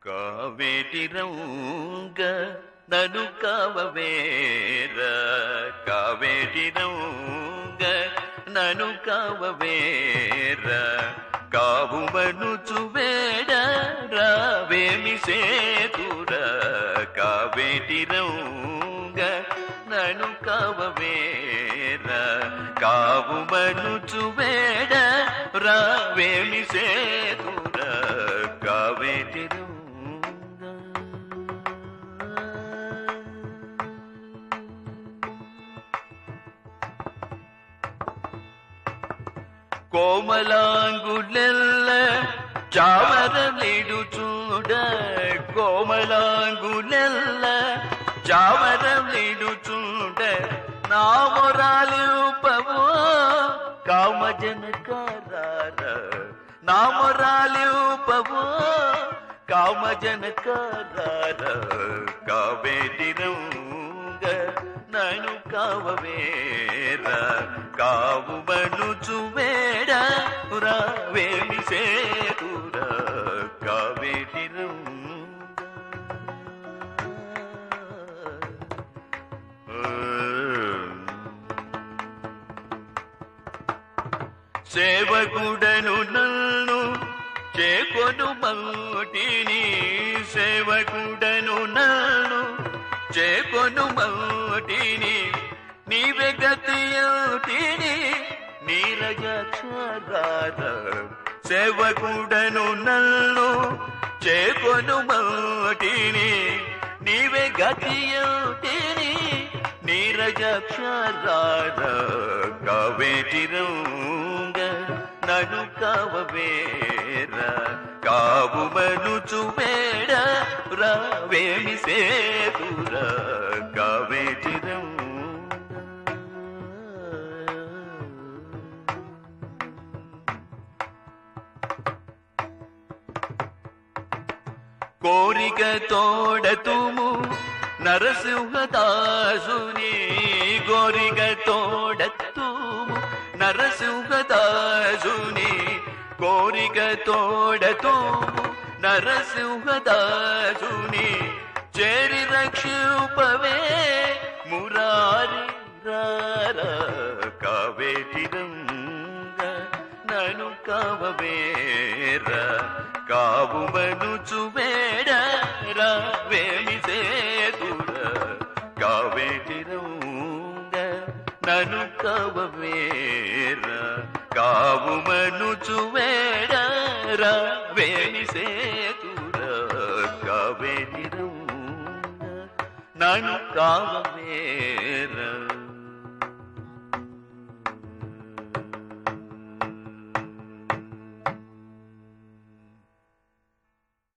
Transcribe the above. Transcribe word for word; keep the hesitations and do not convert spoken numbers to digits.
కావేటి రంగ నను కావవేర కావేటి రంగ నను కావవేర కావుమనుచు వేడ రావేమి సేతుర కావేటి రంగ నను కావవేర కావుమనుచు వేడ రావేమి సేతుర కావేటి కోమలాంగులెల్ల చావరలిడు చూడ కోమలాంగులెల్ల చావరలిడు చూడ నా మొరాలిపవో కామజనకార నా మొరాలిపవో కామజనకార కావేటి రంగ నను కావవేర కావుమనుచు వేడ రావేమి సేతుర కావేటి సేవకుడను నన్ను చేకొను మౌటిని సేవకుడను నన్ను చేకొను మౌటిని నీవే గతియోటిని నీరజాక్షరార సేవకుడను నన్ను చేకొను మౌటిని నీవే గతియోటిని నీరజాక్షరార కావేటి రంగ నను కావవేర కావుమనుచు వేడ రావేమి సేతుర కావేటి రంగ కోరిక తోడతుము నరసింహదాసుని కోరిక తోడతుము నరసింహదాసుని కోరిక తోడతుము నరసింహదాసుని చేరి రక్షింపవే మురారి రార కావేటి రంగ నను కావవేర కావుమనుచు వేడ రావేమి సేతుర కావేటి రంగ నను కావవేర కావుమనుచు వేడ రావేమి సేతుర కావేటి రంగ నను కావవేర